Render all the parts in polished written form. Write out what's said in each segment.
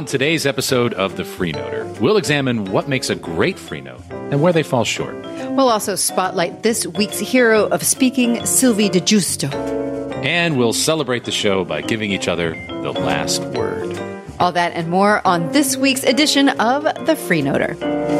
On today's episode of The Freenoter, we'll examine what makes a great Freenote and where they fall short. We'll also spotlight this week's hero of speaking, Sylvie de Giusto. And we'll celebrate the show by giving each other the last word. All that and more on this week's edition of The Freenoter.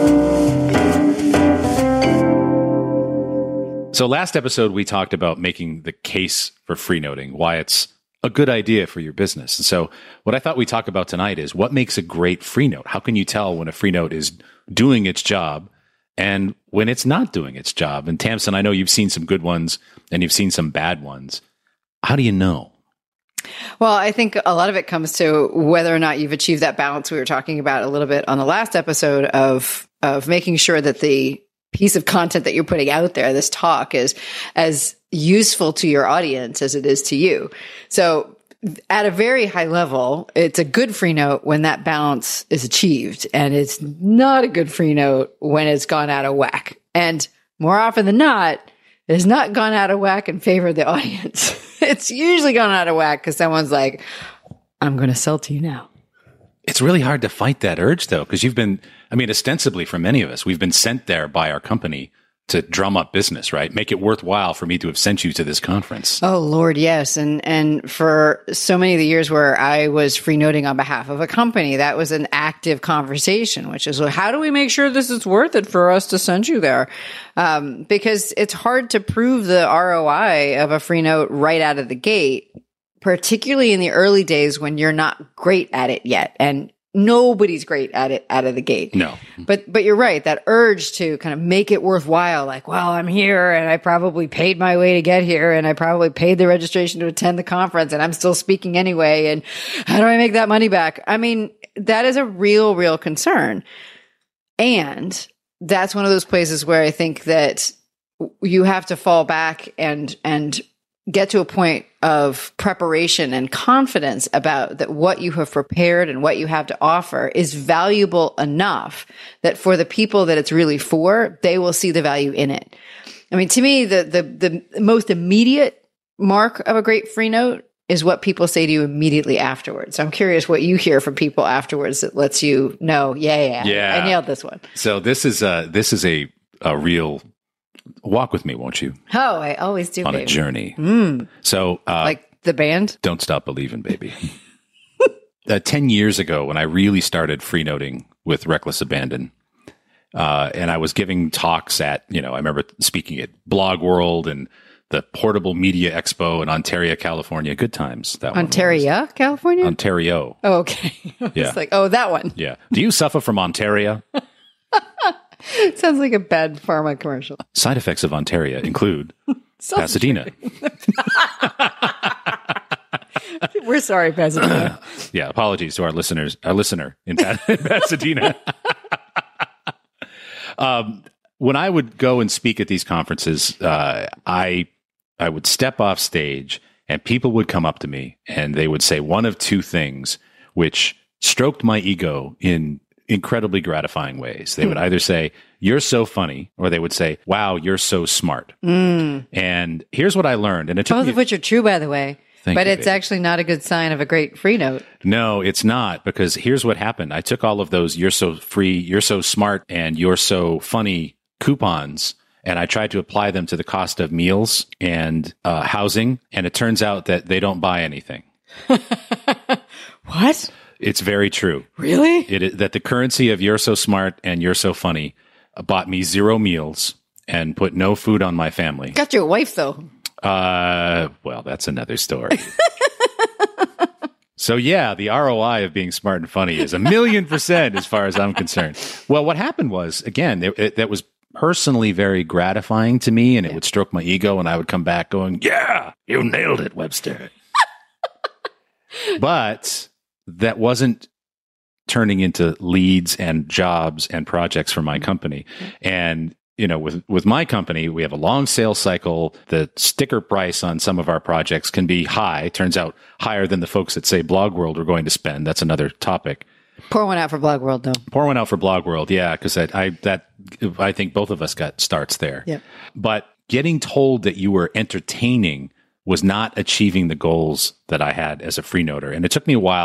So last episode, we talked about making the case for freenoting, why it's a good idea for your business. And so what I thought we'd talk about tonight is what makes a great Freenote? How can you tell when a Freenote is doing its job and when it's not doing its job? And Tamsin, I know you've seen some good ones and you've seen some bad ones. How do you know? Well, I think a lot of it comes to whether or not you've achieved that balance we were talking about a little bit on the last episode of making sure that the piece of content that you're putting out there, this talk, is as useful to your audience as it is to you. So at a very high level, it's a good Freenote when that balance is achieved, and it's not a good Freenote when it's gone out of whack. And more often than not, it has not gone out of whack in favor of the audience. It's usually gone out of whack because someone's like, I'm going to sell to you now. It's really hard to fight that urge, though, because ostensibly for many of us, we've been sent there by our company to drum up business, right? Make it worthwhile for me to have sent you to this conference. Oh, Lord, yes. And for so many of the years where I was freenoting on behalf of a company, that was an active conversation, which is, well, how do we make sure this is worth it for us to send you there? Because it's hard to prove the ROI of a Freenote right out of the gate, particularly in the early days when you're not great at it yet. And nobody's great at it out of the gate. No. But you're right. That urge to kind of make it worthwhile, like, well, I'm here and I probably paid my way to get here and I probably paid the registration to attend the conference and I'm still speaking anyway. And how do I make that money back? I mean, that is a real concern. And that's one of those places where I think that you have to fall back and get to a point of preparation and confidence about that what you have prepared and what you have to offer is valuable enough that for the people that it's really for, they will see the value in it. I mean, to me, the most immediate mark of a great Freenote is what people say to you immediately afterwards. So I'm curious what you hear from people afterwards that lets you know, yeah, I nailed this one. So this is a real walk with me, won't you? Oh, I always do, on baby. A journey. So, like the band? Don't Stop Believing, baby. 10 years ago, when I really started freenoting with Reckless Abandon, and I was giving talks at, I remember speaking at Blog World and the Portable Media Expo in Ontario, California. Good times. That Ontario, California? Ontario. Oh, okay. It's like, oh, that one. Yeah. Do you suffer from Ontario? Sounds like a bad pharma commercial. Side effects of Ontario include Pasadena. We're sorry, Pasadena. Yeah, apologies to our listener in Pasadena. When I would go and speak at these conferences, I would step off stage and people would come up to me and they would say one of two things, which stroked my ego in incredibly gratifying ways. They would either say, "You're so funny," or they would say, "Wow, you're so smart." And here's what I learned. And it took both of which are true, by the way. But it's baby. actually not a good sign of a great Freenote. No, it's not, because here's what happened. I took all of those "you're so free," "you're so smart," and "you're so funny" coupons, and I tried to apply them to the cost of meals and housing, and it turns out that they don't buy anything. What? It's very true. Really? That the currency of "you're so smart" and "you're so funny" bought me 0 meals and put no food on my family. Got your wife, though. Well, that's another story. So yeah, the ROI of being smart and funny is 1,000,000% as far as I'm concerned. Well, what happened was, again, that was personally very gratifying to me, and it would stroke my ego, and I would come back going, "Yeah, you nailed it, Webster." But that wasn't turning into leads and jobs and projects for my company. And with my company, we have a long sales cycle. The sticker price on some of our projects can be high. Turns out higher than the folks that say Blog World are going to spend. That's another topic. Pour one out for Blog World, though. Pour one out for Blog World, yeah, because I think both of us got starts there. Yeah. But getting told that you were entertaining was not achieving the goals that I had as a freenoter. And it took me a while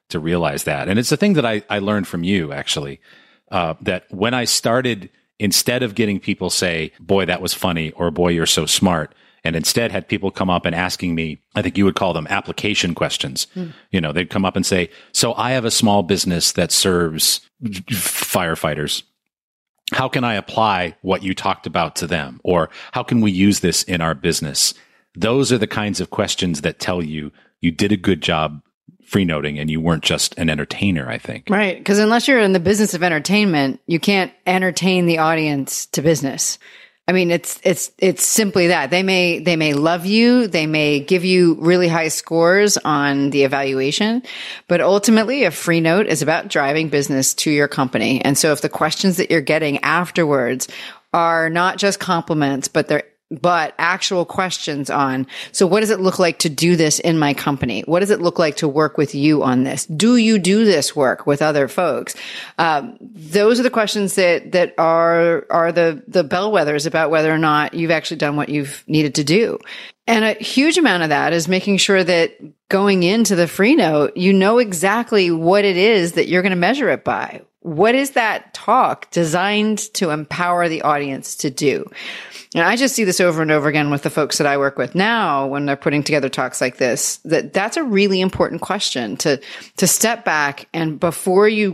to realize that. And it's a thing that I learned from you, actually, that when I started, instead of getting people say, boy, that was funny, or boy, you're so smart, and instead had people come up and asking me, I think you would call them application questions. They'd come up and say, so I have a small business that serves firefighters. How can I apply what you talked about to them? Or how can we use this in our business? Those are the kinds of questions that tell you did a good job freenoting and you weren't just an entertainer, I think. Right. Because unless you're in the business of entertainment, you can't entertain the audience to business. I mean, it's simply that. They may love you. They may give you really high scores on the evaluation, but ultimately a free note is about driving business to your company. And so if the questions that you're getting afterwards are not just compliments, but actual questions on, so what does it look like to do this in my company? What does it look like to work with you on this? Do you do this work with other folks? Those are the questions that are the bellwethers about whether or not you've actually done what you've needed to do. And a huge amount of that is making sure that going into the free note, you know exactly what it is that you're going to measure it by. What is that talk designed to empower the audience to do? And I just see this over and over again with the folks that I work with now when they're putting together talks like this, that's a really important question to step back and before you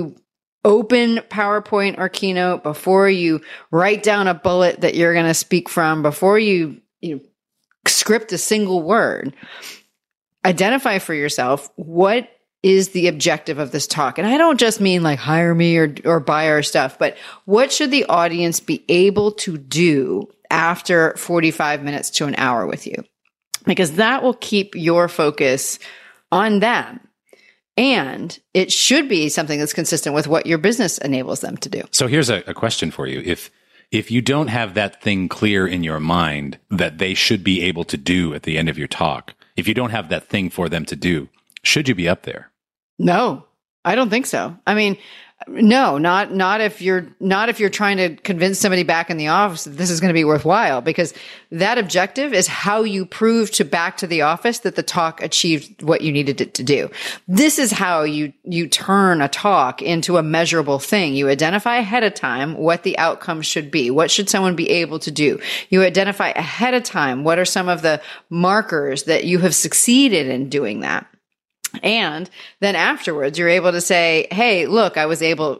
open PowerPoint or Keynote, before you write down a bullet that you're going to speak from, before you script a single word, identify for yourself what is the objective of this talk. And I don't just mean like hire me or buy our stuff, but what should the audience be able to do after 45 minutes to an hour with you? Because that will keep your focus on them. And it should be something that's consistent with what your business enables them to do. So here's a question for you. If you don't have that thing clear in your mind that they should be able to do at the end of your talk, if you don't have that thing for them to do, should you be up there? No, I don't think so. I mean, no, not if you're trying to convince somebody back in the office that this is going to be worthwhile, because that objective is how you prove back to the office that the talk achieved what you needed it to do. This is how you turn a talk into a measurable thing. You identify ahead of time what the outcome should be. What should someone be able to do? You identify ahead of time what are some of the markers that you have succeeded in doing that. And then afterwards, you're able to say, hey, look, I was able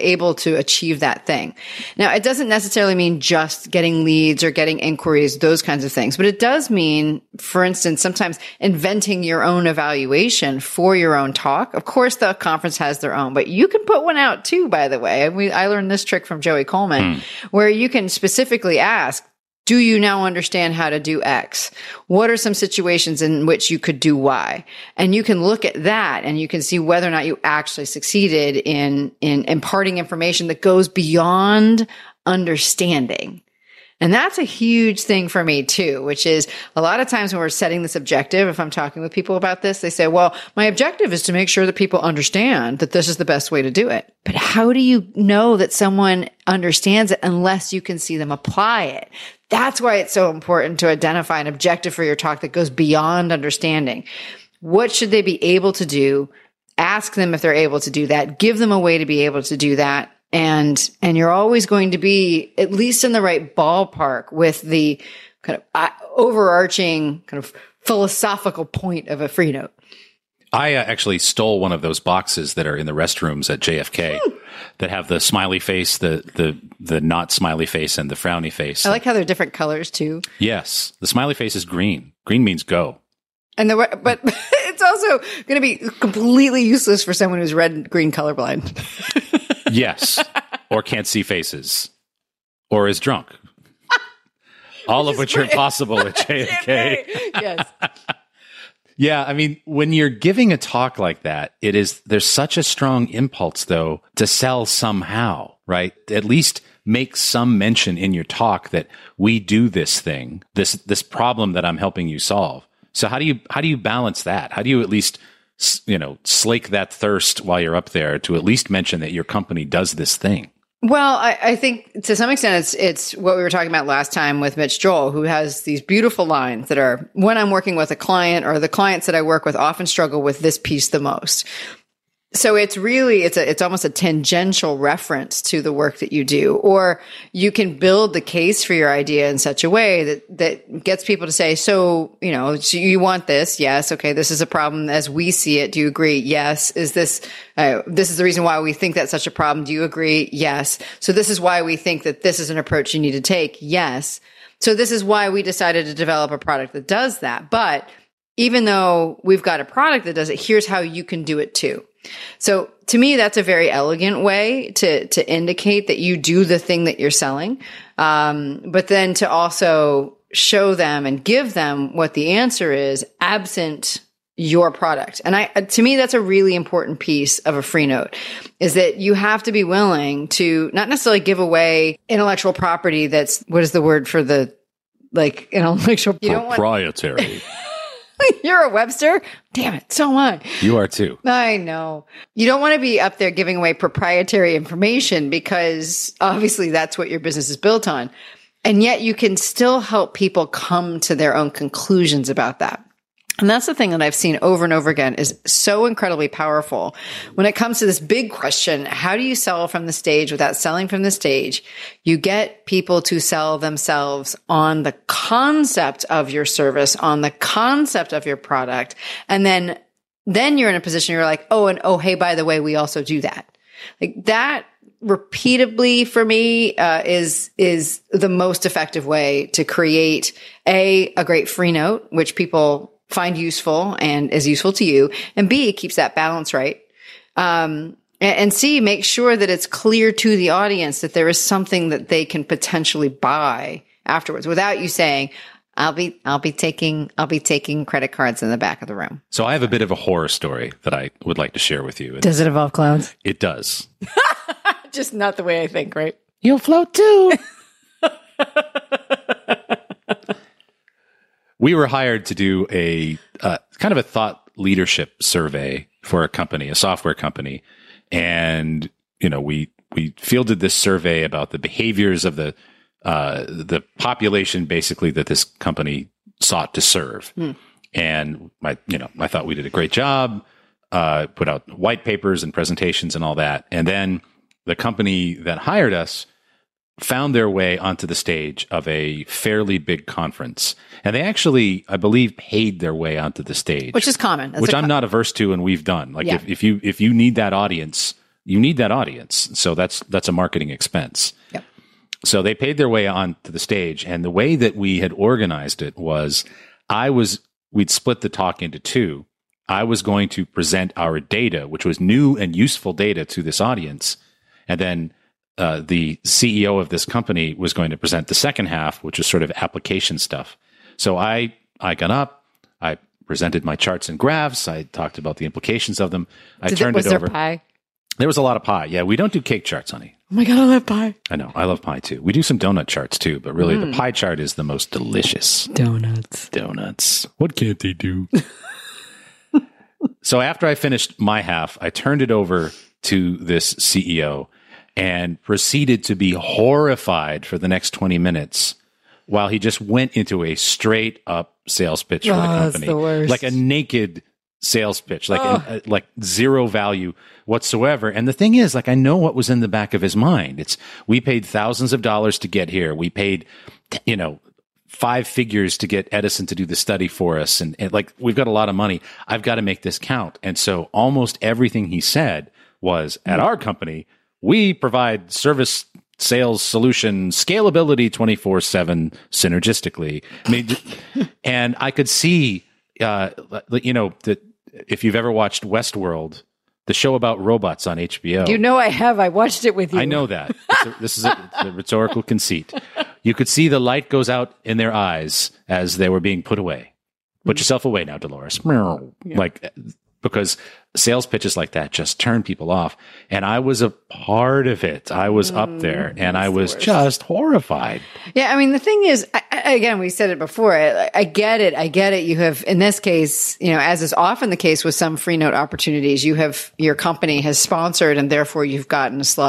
to achieve that thing. Now, it doesn't necessarily mean just getting leads or getting inquiries, those kinds of things, but it does mean, for instance, sometimes inventing your own evaluation for your own talk. Of course, the conference has their own, but you can put one out too, by the way. I learned this trick from Joey Coleman, where you can specifically ask, do you now understand how to do X? What are some situations in which you could do Y? And you can look at that and you can see whether or not you actually succeeded in imparting information that goes beyond understanding. And that's a huge thing for me too, which is a lot of times when we're setting this objective, if I'm talking with people about this, they say, well, my objective is to make sure that people understand that this is the best way to do it. But how do you know that someone understands it unless you can see them apply it? That's why it's so important to identify an objective for your talk that goes beyond understanding. What should they be able to do? Ask them if they're able to do that. Give them a way to be able to do that. And you're always going to be at least in the right ballpark with the kind of overarching kind of philosophical point of a free note. I actually stole one of those boxes that are in the restrooms at JFK that have the smiley face, the not smiley face, and the frowny face. I like how they're different colors too. Yes, the smiley face is green. Green means go. And but it's also going to be completely useless for someone who's red and green colorblind. Yes, or can't see faces, or is drunk. All of which are possible at JFK. Yes. Yeah, I mean, when you're giving a talk like that, there's such a strong impulse, though, to sell somehow, right? At least make some mention in your talk that we do this thing, this problem that I'm helping you solve. So how do you balance that? How do you at least, slake that thirst while you're up there to at least mention that your company does this thing? Well, I think to some extent it's what we were talking about last time with Mitch Joel, who has these beautiful lines that are, when I'm working with a client or the clients that I work with often struggle with this piece the most. So it's really, it's almost a tangential reference to the work that you do, or you can build the case for your idea in such a way that gets people to say, so you want this? Yes. Okay. This is a problem as we see it. Do you agree? Yes. Is this is the reason why we think that's such a problem. Do you agree? Yes. So this is why we think that this is an approach you need to take. Yes. So this is why we decided to develop a product that does that. But even though we've got a product that does it, here's how you can do it too. So to me, that's a very elegant way to indicate that you do the thing that you're selling. But then to also show them and give them what the answer is absent your product. And to me, that's a really important piece of a free note, is that you have to be willing to not necessarily give away intellectual property that's, what is the word for the, like, intellectual? Proprietary. You're a Webster? Damn it. So am I. You are too. I know. You don't want to be up there giving away proprietary information, because obviously that's what your business is built on. And yet you can still help people come to their own conclusions about that. And that's the thing that I've seen over and over again is so incredibly powerful. When it comes to this big question, how do you sell from the stage without selling from the stage? You get people to sell themselves on the concept of your service, on the concept of your product. And then you're in a position you're like, hey, by the way, we also do that. Like that repeatedly for me is the most effective way to create a great free note, which people find useful and is useful to you, and B, keeps that balance right. And C, make sure that it's clear to the audience that there is something that they can potentially buy afterwards without you saying, I'll be taking credit cards in the back of the room. So I have a bit of a horror story that I would like to share with you. Does it involve clowns? It does. Just not the way I think, right? You'll float too. We were hired to do a kind of a thought leadership survey for a company, a software company. And, we fielded this survey about the behaviors of the population basically that this company sought to serve. And I thought we did a great job, put out white papers and presentations and all that. And then the company that hired us found their way onto the stage of a fairly big conference. And they actually, I believe, paid their way onto the stage. Which is common. Which I'm not averse to, and we've done. Like, yeah. if you need that audience, you need that audience. So that's a marketing expense. Yep. So they paid their way onto the stage. And the way that we had organized it was we'd split the talk into two. I was going to present our data, which was new and useful data to this audience. And then the CEO of this company was going to present the second half, which was sort of application stuff. So I got up, I presented my charts and graphs, I talked about the implications of them. Was there pie? There was a lot of pie. Yeah, we don't do cake charts, honey. Oh my God, I love pie. I know, I love pie too. We do some donut charts too, but really the pie chart is the most delicious. Donuts. What can't they do? So after I finished my half, I turned it over to this CEO and proceeded to be horrified for the next 20 minutes while he just went into a straight up sales pitch for the company. That's the worst. Like a naked sales pitch, like like zero value whatsoever. And the thing is, like, I know what was in the back of his mind. We paid thousands of dollars to get here. We paid, 5 figures to get Edison to do the study for us. And like, we've got a lot of money. I've got to make this count. And so almost everything he said was, at our company, we provide service, sales, solution, scalability 24/7 synergistically. I mean, and I could see, that if you've ever watched Westworld, the show about robots on HBO. I have. I watched it with you. I know that. This is a rhetorical conceit. You could see the light goes out in their eyes as they were being put away. Put yourself away now, Dolores. Yeah. Like, because sales pitches like that just turn people off. And I was a part of it. I was up there and I was just horrified. Yeah. I mean, the thing is, again, we said it before. I get it. You have, in this case, as is often the case with some free note opportunities, your company has sponsored and therefore you've gotten a slot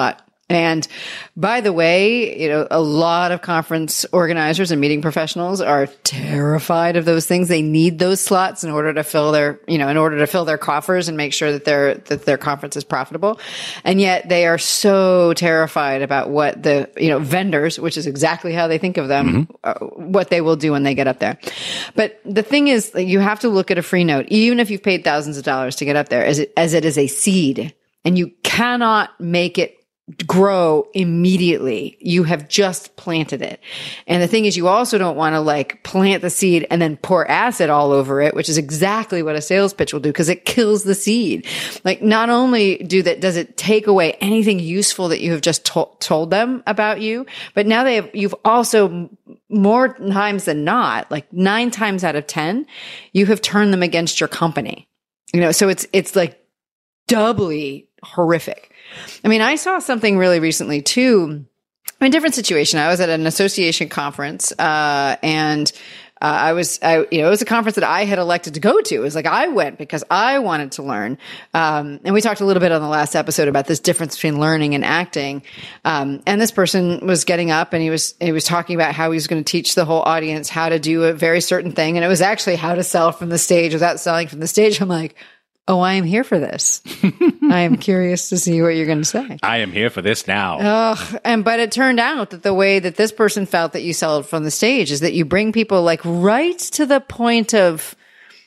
And by the way, a lot of conference organizers and meeting professionals are terrified of those things. They need those slots in order to fill their coffers and make sure that their conference is profitable. And yet they are so terrified about what the, vendors, which is exactly how they think of them, what they will do when they get up there. But the thing is, you have to look at a free note, even if you've paid thousands of dollars to get up there, as it is a seed, and you cannot make it grow immediately. You have just planted it. And the thing is, you also don't want to plant the seed and then pour acid all over it, which is exactly what a sales pitch will do, because it kills the seed. Not only does it take away anything useful that you have just told them about you, but now you've also, more times than not, 9 times out of 10, you have turned them against your company. So it's doubly horrific. I mean, I saw something really recently too, in a different situation. I was at an association conference, and it was a conference that I had elected to go to. It was I went because I wanted to learn. And we talked a little bit on the last episode about this difference between learning and acting. And this person was getting up and he was talking about how he was going to teach the whole audience how to do a very certain thing. And it was actually how to sell from the stage without selling from the stage. I'm like, oh, I am here for this. I am curious to see what you're going to say. I am here for this now. But it turned out that the way that this person felt that you sell it from the stage is that you bring people right to the point of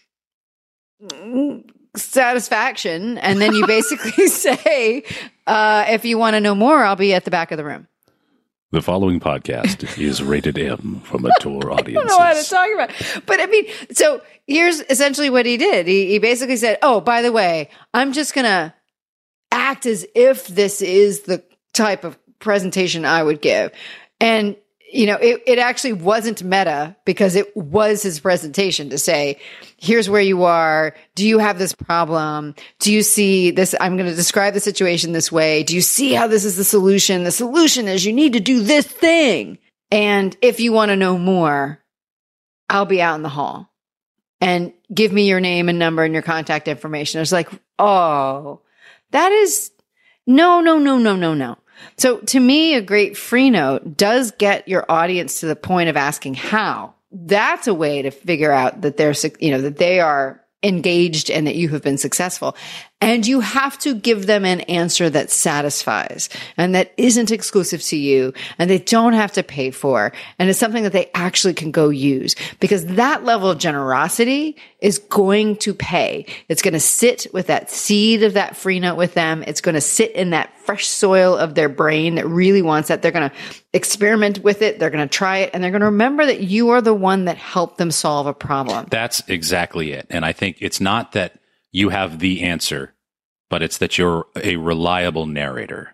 satisfaction. And then you basically say, if you want to know more, I'll be at the back of the room. The following podcast is rated M for mature audiences. I don't know what to talk about. But I mean, so here's essentially what he did. He basically said, oh, by the way, I'm just going to act as if this is the type of presentation I would give. And, it actually wasn't meta, because it was his presentation to say, here's where you are. Do you have this problem? Do you see this? I'm going to describe the situation this way. Do you see how this is the solution? The solution is you need to do this thing. And if you want to know more, I'll be out in the hall, and give me your name and number and your contact information. It's oh, that is no. So to me, a great free note does get your audience to the point of asking how. That's a way to figure out that that they are engaged and that you have been successful. And you have to give them an answer that satisfies and that isn't exclusive to you and they don't have to pay for. And it's something that they actually can go use, because that level of generosity is going to pay. It's going to sit with that seed of that free note with them. It's going to sit in that fresh soil of their brain that really wants that. They're going to experiment with it. They're going to try it, and they're going to remember that you are the one that helped them solve a problem. That's exactly it. And I think it's not that you have the answer, but it's that you're a reliable narrator.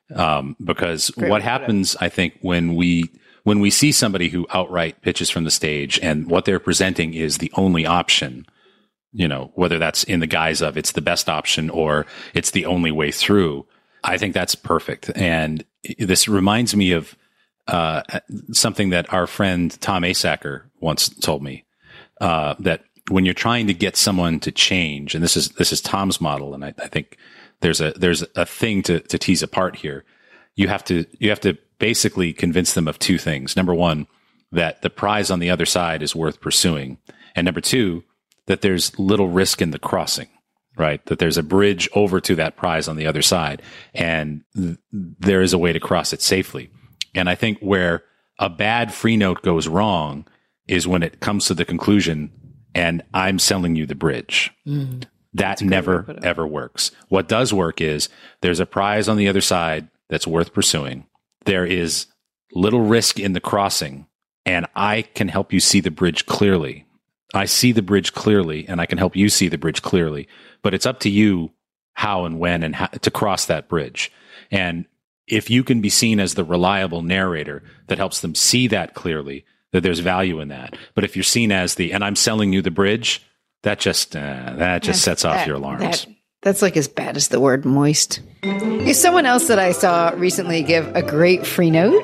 Because what happens, I think, when we see somebody who outright pitches from the stage and what they're presenting is the only option, whether that's in the guise of it's the best option or it's the only way through, I think that's perfect. And this reminds me of something that our friend Tom Asacker once told me, that when you're trying to get someone to change, and this is Tom's model, and I think there's a thing to tease apart here. You have to basically convince them of two things. Number one, that the prize on the other side is worth pursuing, and number two, that there's little risk in the crossing, right? That there's a bridge over to that prize on the other side, and there is a way to cross it safely. And I think where a bad free note goes wrong is when it comes to the conclusion, and I'm selling you the bridge. That never, ever works. What does work is there's a prize on the other side that's worth pursuing. There is little risk in the crossing, and I can help you see the bridge clearly. I see the bridge clearly, and I can help you see the bridge clearly. But it's up to you how and when and how to cross that bridge. And if you can be seen as the reliable narrator that helps them see that clearly, that there's value in that. But if you're seen as and I'm selling you the bridge, that just sets off your alarms. That's as bad as the word moist. Someone else that I saw recently give a great free note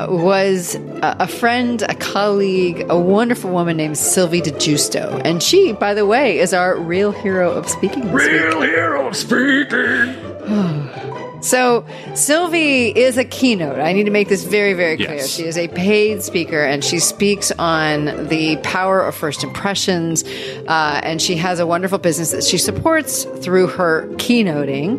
was a friend, a colleague, a wonderful woman named Sylvie DeGiusto. And she, by the way, is our real hero of speaking this week. Real hero of speaking! So Sylvie is a keynote. I need to make this very, very clear. Yes. She is a paid speaker, and she speaks on the power of first impressions. And she has a wonderful business that she supports through her keynoting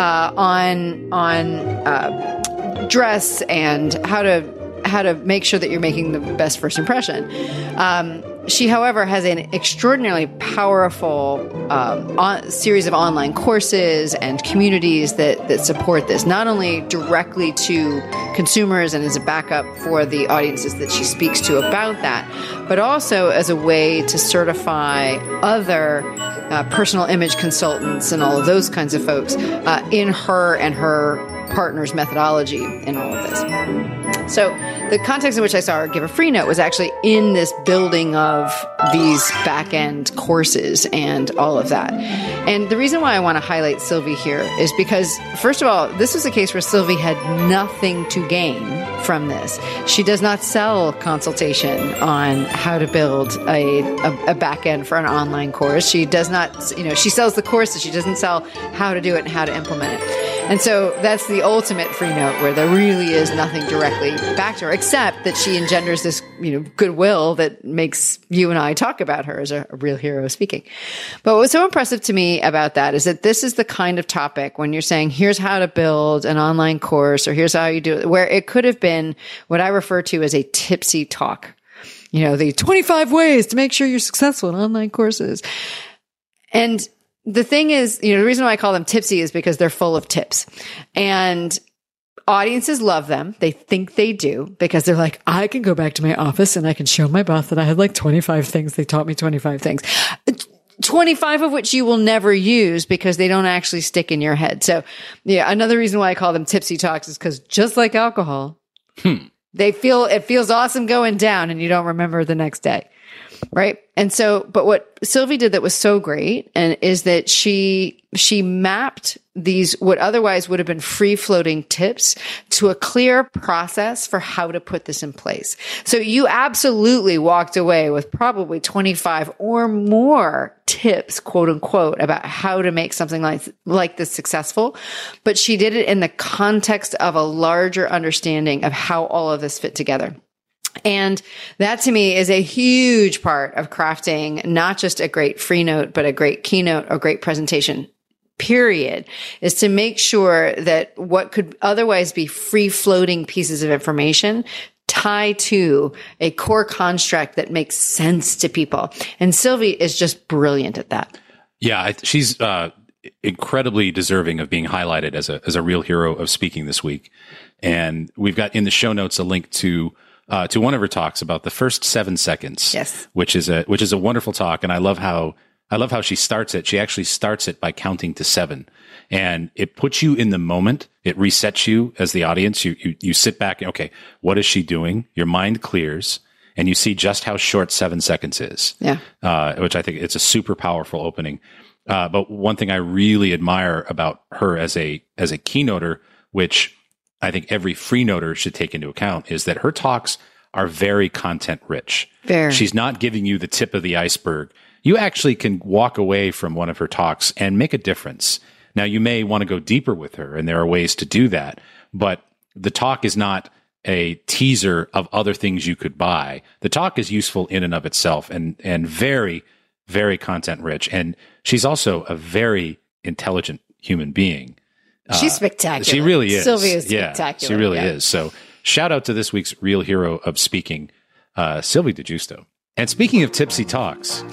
on dress and how to make sure that you're making the best first impression. She, however, has an extraordinarily powerful series of online courses and communities that support this, not only directly to consumers and as a backup for the audiences that she speaks to about that, but also as a way to certify other personal image consultants and all of those kinds of folks in her and her partner's methodology in all of this. So the context in which I saw her give a free note was actually in this building of these back-end courses and all of that. And the reason why I want to highlight Sylvie here is because, first of all, this was a case where Sylvie had nothing to gain from this. She does not sell consultation on how to build a back-end for an online course. She does not, she sells the courses. She doesn't sell how to do it and how to implement it. And so that's the ultimate free note where there really is nothing directly back to her, except that she engenders this, goodwill that makes you and I talk about her as a real hero speaking. But what was so impressive to me about that is that this is the kind of topic when you're saying, here's how to build an online course, or here's how you do it, where it could have been what I refer to as a tipsy talk. The 25 ways to make sure you're successful in online courses. And the thing is, the reason why I call them tipsy is because they're full of tips. And audiences love them. They think they do because they're like, I can go back to my office and I can show my boss that I had like 25 things. They taught me 25 things. 25 of which you will never use because they don't actually stick in your head. So yeah, another reason why I call them tipsy talks is because just like alcohol, it feels awesome going down and you don't remember the next day. Right. And so, but what Sylvie did that was so great and is that she mapped these, what otherwise would have been free floating tips to a clear process for how to put this in place. So you absolutely walked away with probably 25 or more tips, quote unquote, about how to make something like this successful. But she did it in the context of a larger understanding of how all of this fit together. And that to me is a huge part of crafting not just a great free note, but a great keynote or great presentation, period, is to make sure that what could otherwise be free floating pieces of information tie to a core construct that makes sense to people. And Sylvie is just brilliant at that. Yeah, she's incredibly deserving of being highlighted as a real hero of speaking this week. And we've got in the show notes a link to one of her talks about the first 7 seconds, yes, which is a wonderful talk. And I love how she starts it. She actually starts it by counting to 7, and it puts you in the moment. It resets you as the audience. You sit back and, okay, what is she doing? Your mind clears and you see just how short 7 seconds is. Yeah. Which I think it's a super powerful opening. But one thing I really admire about her as a keynoter, which I think every free noter should take into account, is that her talks are very content rich. She's not giving you the tip of the iceberg. You actually can walk away from one of her talks and make a difference. Now, you may want to go deeper with her, and there are ways to do that, but the talk is not a teaser of other things you could buy. The talk is useful in and of itself and very, very content rich. And she's also a very intelligent human being. She's spectacular. She really is. Sylvia is spectacular. Yeah, she really is. So shout out to this week's real hero of speaking, Sylvie DeGiusto. And speaking of tipsy talks.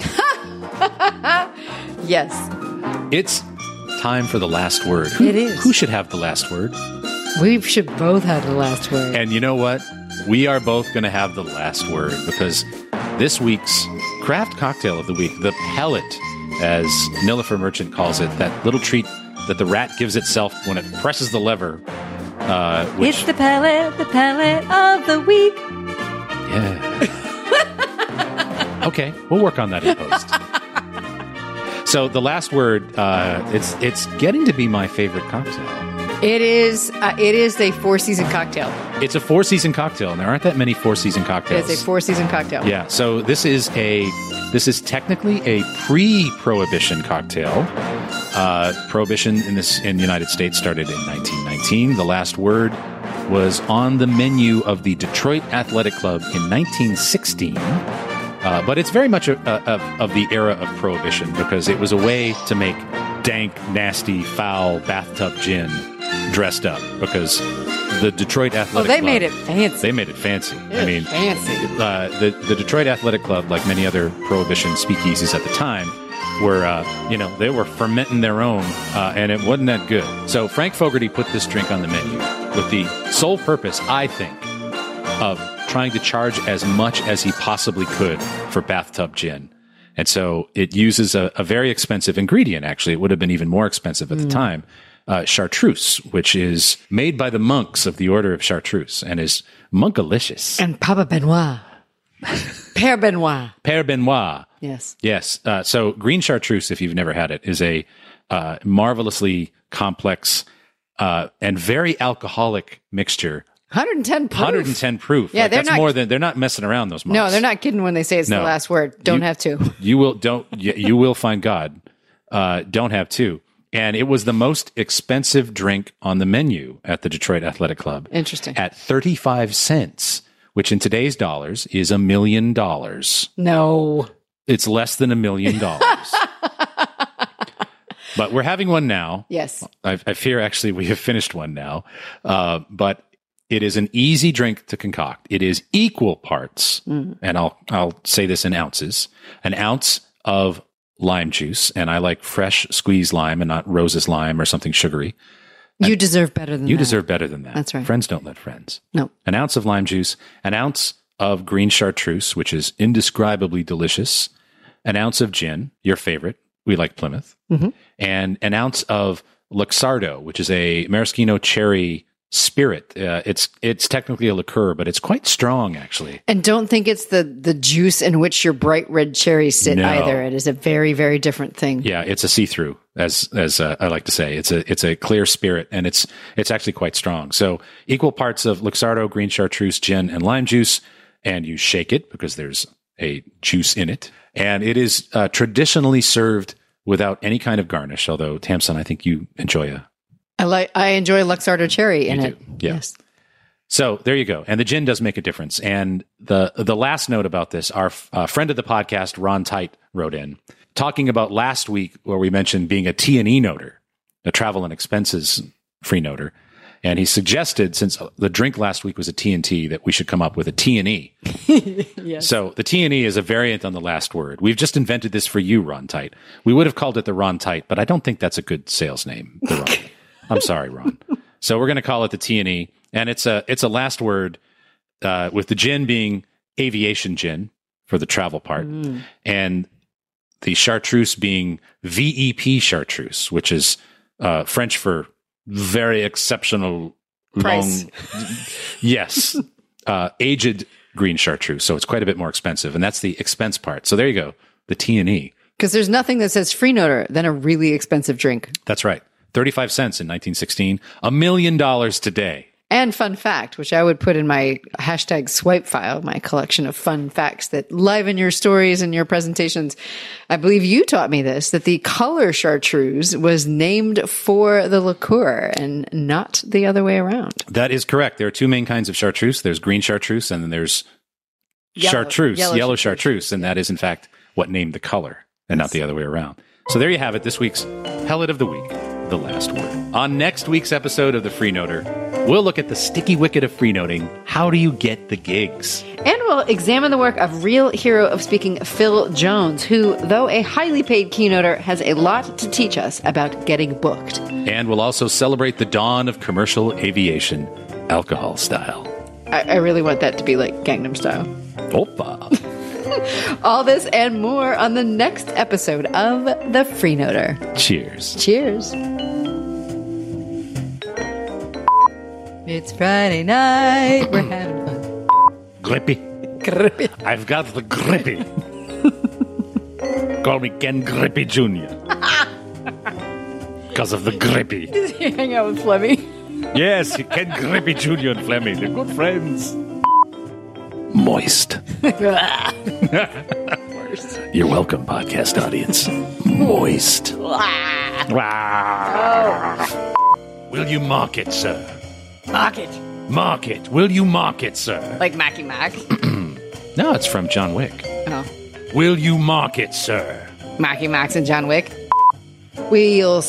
Yes. It's time for the last word. It is. Who should have the last word? We should both have the last word. And you know what? We are both going to have the last word because this week's craft cocktail of the week, the pellet, as Nilofer Merchant calls it, that little treat that the rat gives itself when it presses the lever. It's the pellet of the week. Yeah. Okay, we'll work on that in post. So the last word, it's getting to be my favorite cocktail. It is a 4-season cocktail. It's a 4-season cocktail, and there aren't that many 4-season cocktails. It's a 4-season cocktail. Yeah, so this is technically a pre-prohibition cocktail. Prohibition in the United States started in 1919. The last word was on the menu of the Detroit Athletic Club in 1916. But it's very much of the era of Prohibition because it was a way to make dank, nasty, foul bathtub gin dressed up because the Detroit Athletic Club... made it fancy. They made it fancy. Fancy. The Detroit Athletic Club, like many other Prohibition speakeasies at the time, were, they were fermenting their own, and it wasn't that good. So Frank Fogarty put this drink on the menu with the sole purpose, I think, of trying to charge as much as he possibly could for bathtub gin. And so it uses a very expensive ingredient, actually. It would have been even more expensive at the time, chartreuse, which is made by the monks of the Order of Chartreuse and is monkalicious. And Papa Benoit. Père Benoit. Père Benoit. Yes. Yes. So green chartreuse, if you've never had it, is a marvelously complex and very alcoholic mixture. 110 proof. 110 proof. Yeah, they're not messing around, those monks. No, they're not kidding when they say it's the last word. Don't have to. You will find God. Don't have to. And it was the most expensive drink on the menu at the Detroit Athletic Club. Interesting. At 35 cents, which in today's dollars is $1 million. No. It's less than $1 million. But we're having one now. Yes. I fear actually we have finished one now. But it is an easy drink to concoct. It is equal parts, and I'll say this in ounces, an ounce of lime juice, and I like fresh squeezed lime and not Rose's lime or something sugary. You deserve better than that. You deserve better than that. That's right. Friends don't let friends. No. An ounce of lime juice, an ounce of green chartreuse, which is indescribably delicious, an ounce of gin, your favorite. We like Plymouth. Mm-hmm. And an ounce of Luxardo, which is a maraschino cherry spirit. It's technically a liqueur, but it's quite strong, actually. And don't think it's the juice in which your bright red cherries sit either. It is a very, very different thing. Yeah, it's a see-through, as I like to say. It's a clear spirit, and it's actually quite strong. So equal parts of Luxardo, green chartreuse, gin, and lime juice, and you shake it because there's a juice in it. And it is traditionally served without any kind of garnish, although, Tamsin, I think you enjoy I enjoy Luxardo cherry in it. Yeah. Yes. So there you go. And the gin does make a difference. And the last note about this, our friend of the podcast, Ron Tite, wrote in, talking about last week where we mentioned being a T&E noter, a travel and expenses free noter. And he suggested, since the drink last week was a T&T, that we should come up with a T&E. Yes. So the T&E is a variant on the last word. We've just invented this for you, Ron Tite. We would have called it the Ron Tite, but I don't think that's a good sales name. I'm sorry, Ron. So we're going to call it the T&E, and it's a last word with the gin being aviation gin for the travel part, and the chartreuse being VEP chartreuse, which is French for very exceptional price. Yes, aged green chartreuse. So it's quite a bit more expensive, and that's the expense part. So there you go, the T&E. Because there's nothing that says freenoter than a really expensive drink. That's right. 35 cents in 1916, $1 million today. And fun fact, which I would put in my hashtag swipe file, my collection of fun facts that liven your stories and your presentations. I believe you taught me this, that the color chartreuse was named for the liqueur and not the other way around. That is correct. There are two main kinds of chartreuse. There's green chartreuse, and then there's yellow chartreuse. And that is, in fact, what named the color and not the other way around. So there you have it, this week's Pellet of the Week. The last word. On next week's episode of The Freenoter, we'll look at the sticky wicket of freenoting. How do you get the gigs? And we'll examine the work of real hero of speaking, Phil Jones, who, though a highly paid keynoter, has a lot to teach us about getting booked. And we'll also celebrate the dawn of commercial aviation, alcohol style. I really want that to be like Gangnam Style. Opa. All this and more on the next episode of The Freenoter. Cheers. Cheers. It's Friday night. We're having fun. Grippy. Grippy. I've got the grippy. Call me Ken Grippy Jr. Because of the grippy. Does he hang out with Flemmy? Yes, Ken Grippy Jr. and Flemmy. They're good friends. Moist. years. You're welcome, podcast audience. Moist. Will you mark it, sir? Mark it. Mark it. Will you mark it, sir? Like Mackie Mac. No, it's from John Wick. Oh. Will you mark it, sir? Mackie Max and John Wick. We will.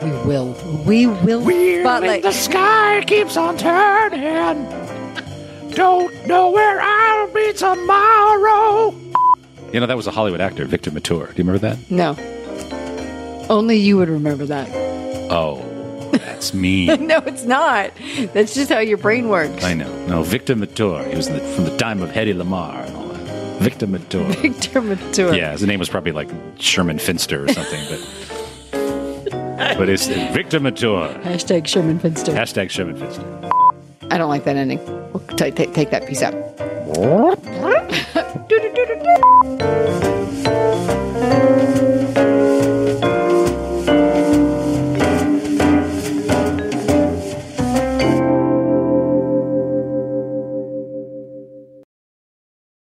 Spotlight. The sky keeps on turning. Don't know where I'll be tomorrow. You know, that was a Hollywood actor, Victor Mature. Do you remember that? No. Only you would remember that. Oh, that's me. No, it's not. That's just how your brain works. I know. No, Victor Mature. He was from the time of Hedy Lamarr and all that. Victor Mature. Victor Mature. Yeah, his name was probably like Sherman Finster or something, but it's Victor Mature. Hashtag Sherman Finster. Hashtag Sherman Finster. I don't like that ending. We'll take that piece out.